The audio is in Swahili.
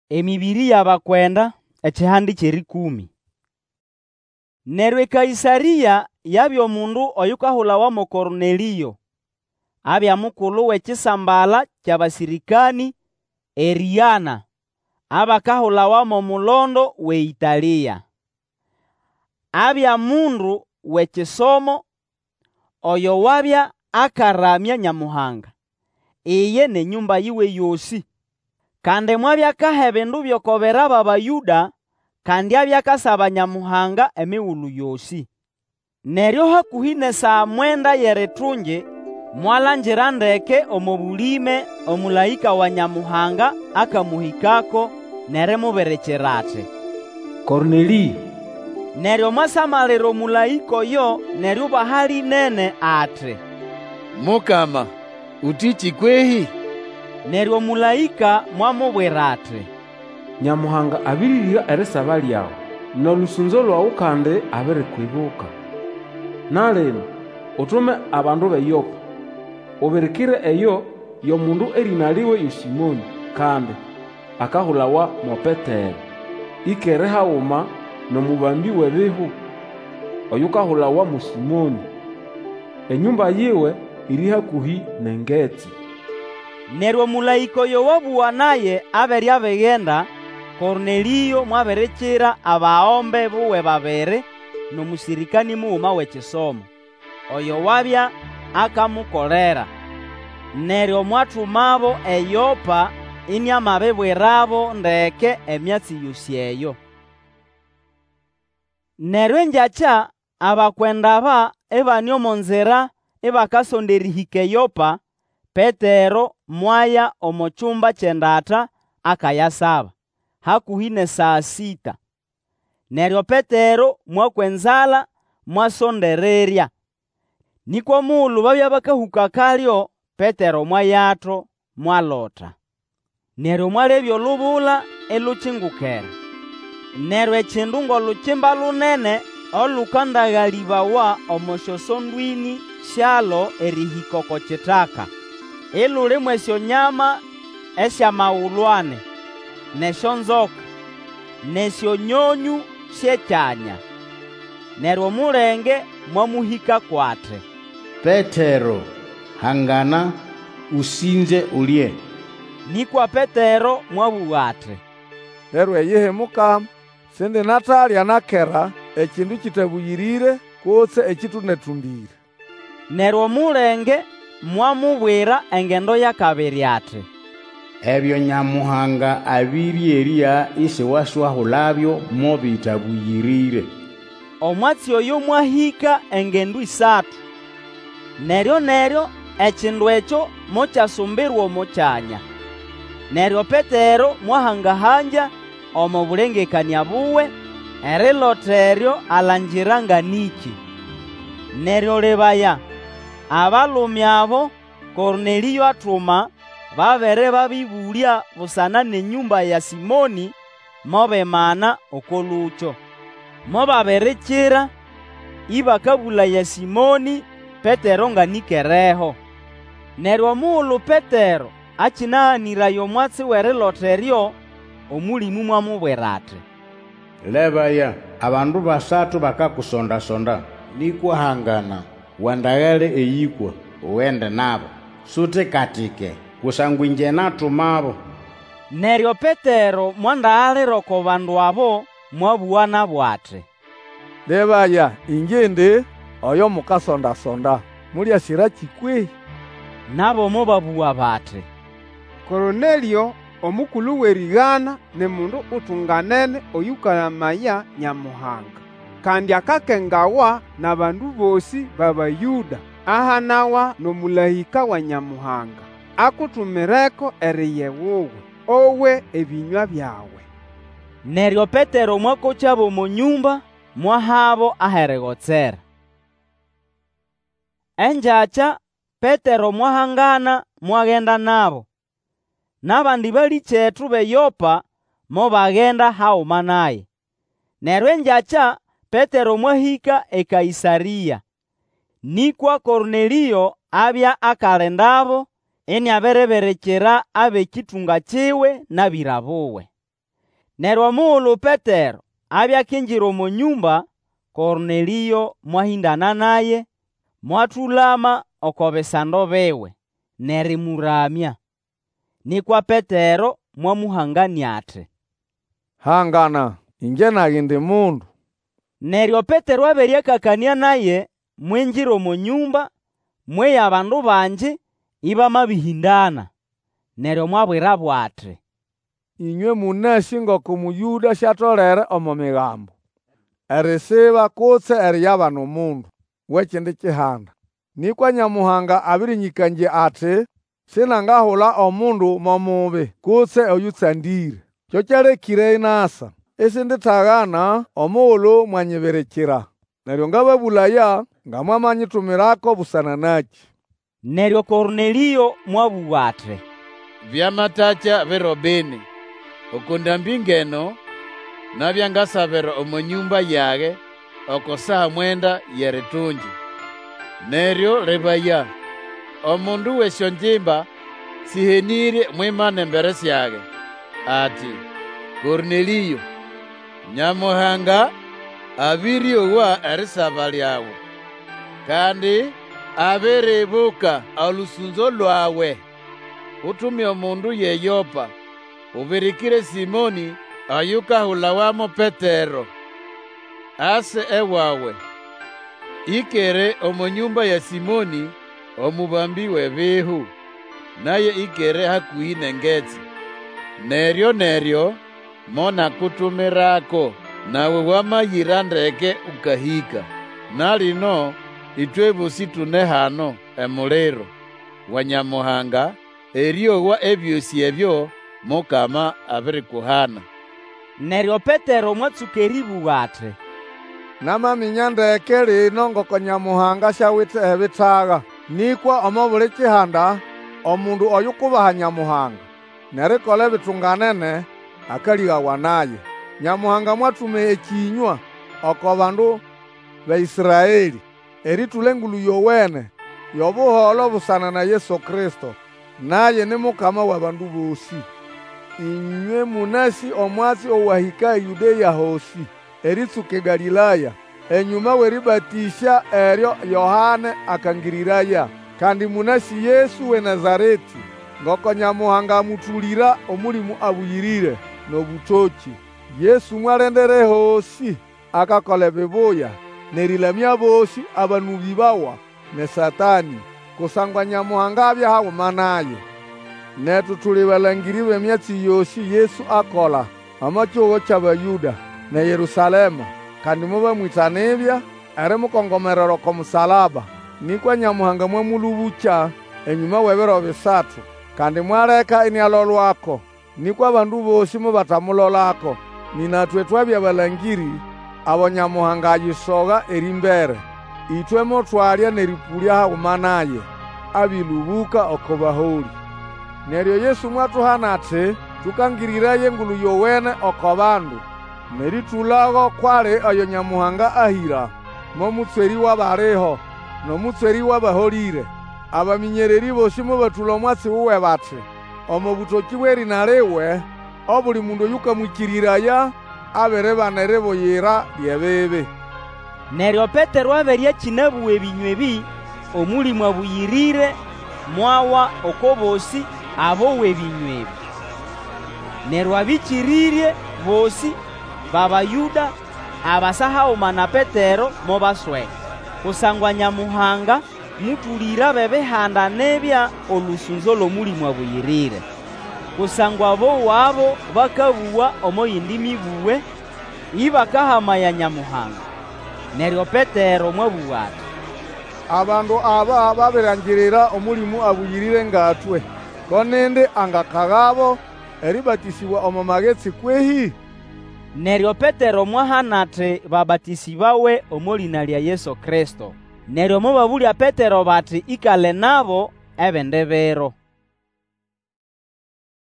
Emibiri y'abakwenda ekihandi ky'erikumi. Neryo eKaisaria yabya omundu oyukahulawa mo Korneliyo, abya mukulu w'ekisambala ky'abasirikani Eriana, abakahulawa mo mulondo w'Italiya. Abya mundu w'ekisomo, oyo wabya akaramya Nyamuhanga, iye n'enyumba yiwe yosi. Kandi mwabya akaha ebindu by'okobera b'Abayuda, kandi abya akasaba Nyamuhanga emighulu yosi. Neryo hakuhi n'esaa 9 y'eritungi mwalangira ndeke omo bulime omulaika wa Nyamuhanga akamuhikako nerimubirikira ati, Korneliyo. Neryo mwasamalira omulaika oyo neryubaha linene ati, Mukama, utiki kwehi? Neryo omulaika mwamubwira ati, Nyamuhanga abiririra erisaba lyawu, n'olusunzo lwawu kandi abirikwibuka. Nalino utume abandu b'eYopa, ubirikire eyo y'omundu erina liwe yo Simoni, kandi akahulawa mo Petero, ikere haghuma n'omubambi w'ebihu oyukahulawa mo Simoni. Enyumba yiwe iri hakuhi n'engetsi. Neryo omulaika oyo wabugha naye aberya bighenda, Korneliyo mwabirikira abaombe buwe babiri n'omusirikani mughuma w'ekisomo, oyo wabya akamukolera. Neryo mwathumabo eYopa iniamabibwirabo ndeke emyatsi yosi eyo. Neryo engyakya abakwenda aba ibane omo nzira ibakasonda erihika eYopa, Petero mwaya omo kyumba ky'endata akayasaba, hakuhi n'esaa 6. Neryo Petero mwakwenzala mwasondererya. Nikwa mughulhu babya bakahuka kalyo, Petero mwayatho mwalota. Neryo mwalebya olubula ilukyingukere. Neryo ekindu ng'olukimba lunene olukandaghalibawa omo syosondwini syalo erihika oko kitaka, ilulimu esyonyama esyamaghulhu 4, nesyonzoka, nesyonyonyu syekyanya. Neryo omulenge mwamuhika kwati, Petero, hangana usinze ulye. Nikwa Petero mwabugha ati, Neryo eyihi Mukama, sindinathalya nakera ekindu kitabuyirire kutse ekitunetundire. Neryo omulenge mwamubwira engendo yakabiri ati, Ebyo Nyamuhanga abiryerya isiwaswahulabyo mo bitabuyirire. Omwatsi oyo mwahika engendo 3. Neryo ekindu ekyo mokyasumbirwa omo kyanya. Neryo Petero mwahangahanja omo bulengekania buwe, erilota eryo alangira nganiki. Neryo libaya, abalumi abo Korneliyo athuma babere babibulya busana n'enyumba ya Simoni mobemana okolukyo. Mobabirikira ibakabulaya Simoni Petero nganikereho. Neryo omughulhu Petero akinahaniraya omwatsi w'erilota eryo, omulimu mwamubwira ati, Lebaya, abandu 3 bakakusonda-sonda, nikwa hangana wandaghale eyikwa uwende nabo, sutikatike kusangwa inje nathumabo. Neryo Petero mwandaghalira oko bandu abo mwabugha nabo ati, Lebaya, inje ndi oyo mukasonda-sonda, mulyasira kikwehi? Nabo mobabugha bati, Korneliyo omukulu w'erighana ni mundu utunganene oyukalamaya Nyamuhanga, kandi akakengawa na bandu bosi b'Abayuda, ahanawa n'omulahika wa Nyamuhanga, akutumireko eriye wuwe, owe ebinywa byawe. Neryo Petero mwakokyabo omo nyumba mwahabo aherighotsera. Engyakya Petero mwahangana mwaghenda nabo, n'abandi balikethu b'eYopa mobaghenda haghuma naye. Neryo engyakya Petero mwahika eKaisaria. Nikwa Korneliyo abya akalendabo iniabereberekera ab'ekitunga kiwe n'abirabuwe. Neryo omughulhu Petero abyakinjira omu nyumba, Korneliyo mwahindana naye, mwathulama oko bisando biwe nerimuramya. Nikwa Petero mwamuhangania athi, hangana, inje nage ndi mundu. Neryo Petero aberyakakania naye, mwinjira omu nyumba, mweya abandu banji ibamabihindana. Neryo mwabwirabo athi, inywe munasi ngoko muyuda syatolere omu migambo erisiba kutse eriyabana omundu w'ekindi kihanda. Nikwa Nyamuhanga abirinyikangye ati sinangahula omundu momubi kutse oyutsandire. Kyo kyalekire inasa isindithagana omughulhu mwanyibirikira. Neryo ngababulaya ngamwamanyitumirako busana naki. Neryo Korneliyo mwabugha athi, byamatacha birobini okundambi ngeno nabyangasabira omu nyumba yage oko saha mwenda yeritungi. Neryo lebaya omundu w'esyo njimba sihenirye mwimana embere syage ati, Korneliyo, Nyamuhanga abiryowa erisaba lyawu kandi abiribuka olusunzo lwawe. Utumye omundu yeyopa ubirikire Simoni oyukahulawamo Petero. Ase ewawe ikere omu nyumba ya Simoni omubambi w'ebihu, naye ikere hakuhi n'engetsi. Neryo mona kutumirako nawe wamayira ndeke ukahika. Nalino itwe bosi tune hano emuliro wa Nyamuhanga eryowa ebyosi ebyo Mukama abirikuhana. Neryo Petero mwatsuka eribugha athi, namaminya ndeke lino ngoko Nyamuhanga syawithe ebithaga. Nikwa omo buli kihanda omundu oyukubaha Nyamuhanga nerikola ebitunganene akalighawa naye. Nyamuhanga mwathume ekinywa oko bandu ba Israeli erithula engulu yowene yobuholo busana na Yesu Kristo, naye ni Mukama wa bandu bosi. Inywe munasi omwatsi owahika Yudeya hosi eritsuka Galilaya enyuma weribatisha eryo Yohane akangiriraya, kandi munasi Yesu we Nazareti ngoko Nyamuhanga amuthulira omulimu abuyirire n'obutoki. Yesu mwalendere hosi akakola ebibuya nerilamya bosi abanubi bawa ne Satani, kusangwa Nyamuhanga abya hawuma naye. Netu tuli balangiri b'emyatsi yosi Yesu akola amakyogho ky'Abayuda ne Yerusalema, kandi mubamwitanibya eri mukongomerero k'omusalaba. Nikwa Nyamuhanga mwamulubukya enyuma w'ebiro bisatu, kandi mwaleka inialolwako. Nikwa abandu bosi mubatamulolako. Ninatwe twabya balangiri abo Nyamuhanga ayisoga erimbere. Itwe motwalya neripulya hawuma naye abilubuka oko baholi. Neryo Yesu mwatuhana athi tukangiriraye engulu yowene oko bandu nerithulago kwali oyo Nyamuhanga ahira momutsweri w'abaliho n'omutsweri w'abaholire. Abaminyereri bosi mubathula omwatsi wuwe bathi omo butoki bw'erina liwe obuli mundu oyukamwikiriraya abiribana eribuyira lyebibi. Neryo Petero aberyakinabuwa ebinywa ebi omulimu abuyirire mwawa oko bosi abowa ebinywa ebi. Neryo abikirirye bosi b'Abayuda abasahawuma na Petero mobasweka, kusangwa Nyamuhanga muthulira b'ebihanda nebya olusunzo l'omulimu abuyirire. Kusangwa bowabo bakabuwa omo yindi mibuwe ibakahamaya Nyamuhanga. Neryo Petero mwabugha athi, abandu aba babirangirira omulimu abuyirire ngatwe, konindi angakagabo eribatisibwa omu magetsi kwehi? Neryo Petero mwahana athi babatisibawe omu lina lya Yesu Kristo. Neryo mubabulya Petero bati ikale nabo ebindi biro.